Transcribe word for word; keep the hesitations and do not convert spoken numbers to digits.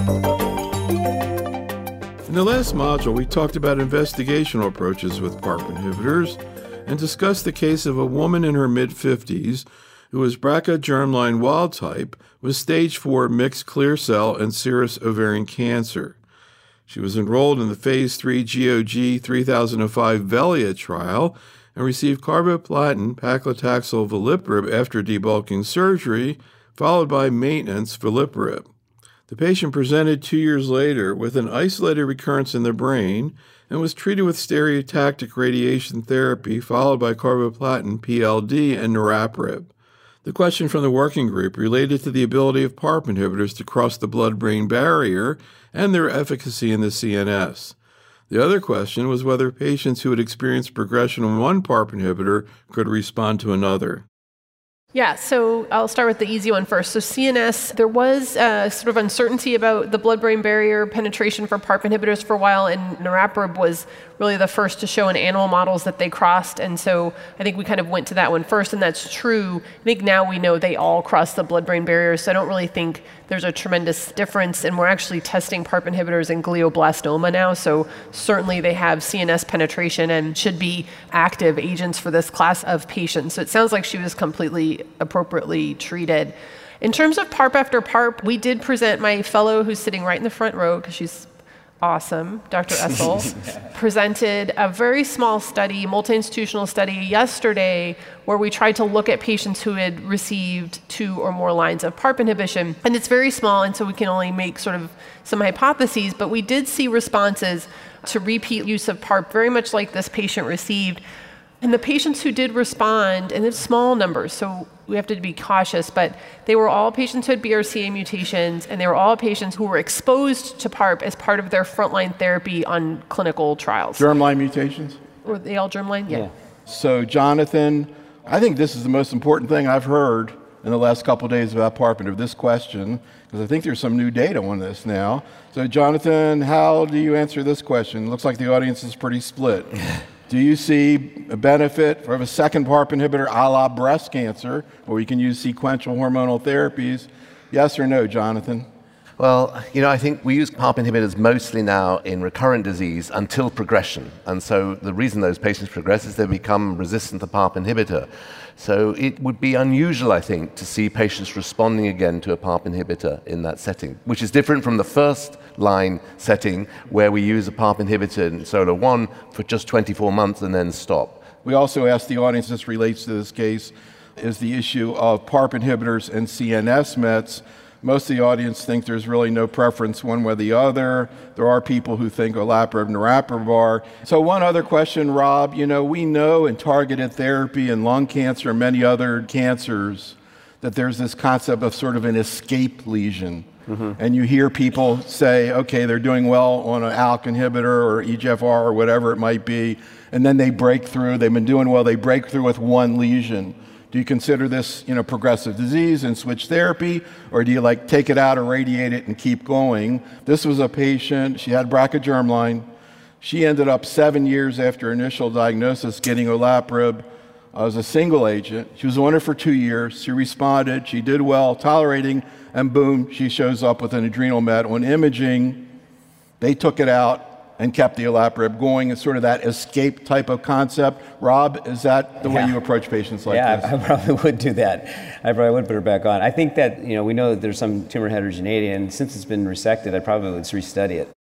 In the last module, we talked about investigational approaches with PARP inhibitors and discussed the case of a woman in her mid-fifties who was B R C A germline wild type with stage four mixed clear cell and serous ovarian cancer. She was enrolled in the phase three G O G three thousand five VELIA trial and received carboplatin paclitaxel veliparib after debulking surgery, followed by maintenance veliparib. The patient presented two years later with an isolated recurrence in the brain and was treated with stereotactic radiation therapy, followed by carboplatin P L D and niraparib. The question from the working group related to the ability of PARP inhibitors to cross the blood-brain barrier and their efficacy in the C N S. The other question was whether patients who had experienced progression on one PARP inhibitor could respond to another. Yeah, so I'll start with the easy one first. So C N S, there was uh, sort of uncertainty about the blood-brain barrier penetration for PARP inhibitors for a while, and niraparib was really the first to show in animal models that they crossed, and so I think we kind of went to that one first, and that's true. I think now we know they all cross the blood-brain barrier, so I don't really think there's a tremendous difference, and we're actually testing PARP inhibitors in glioblastoma now, so certainly they have C N S penetration and should be active agents for this class of patients. So it sounds like she was completely appropriately treated. In terms of PARP after PARP, we did present my fellow who's sitting right in the front row, because she's awesome, Doctor Essel, presented a very small study, multi-institutional study yesterday where we tried to look at patients who had received two or more lines of PARP inhibition. And it's very small, and so we can only make sort of some hypotheses, but we did see responses to repeat use of PARP, very much like this patient received. And the patients who did respond, and it's small numbers, so we have to be cautious, but they were all patients who had B R C A mutations, and they were all patients who were exposed to PARP as part of their frontline therapy on clinical trials. Germline mutations? Were they all germline? Yeah. yeah. So, Jonathan, I think this is the most important thing I've heard in the last couple of days about PARP inhibitor, this question, because I think there's some new data on this now. So, Jonathan, how do you answer this question? It looks like the audience is pretty split. Do you see a benefit of a second PARP inhibitor a la breast cancer, where we can use sequential hormonal therapies? Yes or no, Jonathan? Well, you know, I think we use PARP inhibitors mostly now in recurrent disease until progression. And so the reason those patients progress is they become resistant to PARP inhibitor. So it would be unusual, I think, to see patients responding again to a PARP inhibitor in that setting, which is different from the first line setting where we use a PARP inhibitor in SOLO one for just twenty-four months and then stop. We also asked the audience, this relates to this case, is the issue of PARP inhibitors and C N S mets. Most of the audience think there's really no preference one way or the other. There are people who think olaparib and niraparib are. So one other question, Rob. You know, we know in targeted therapy in lung cancer and many other cancers that there's this concept of sort of an escape lesion. Mm-hmm. And you hear people say, okay, they're doing well on an A L K inhibitor or E G F R or whatever it might be, and then they break through. They've been doing well. They break through with one lesion. Do you consider this, you know, progressive disease and switch therapy, or do you like take it out, irradiate it, and keep going? This was a patient. She had B R C A germline. She ended up seven years after initial diagnosis getting olaparib uh, as a single agent. She was on it for two years. She responded. She did well, tolerating, and boom, she shows up with an adrenal met. On imaging, they took it out and kept the olaparib going. It's sort of that escape type of concept. Rob, is that the yeah. way you approach patients like yeah, this? Yeah, I probably would do that. I probably would put her back on. I think that, you know, we know that there's some tumor heterogeneity, and since it's been resected, I probably would restudy it.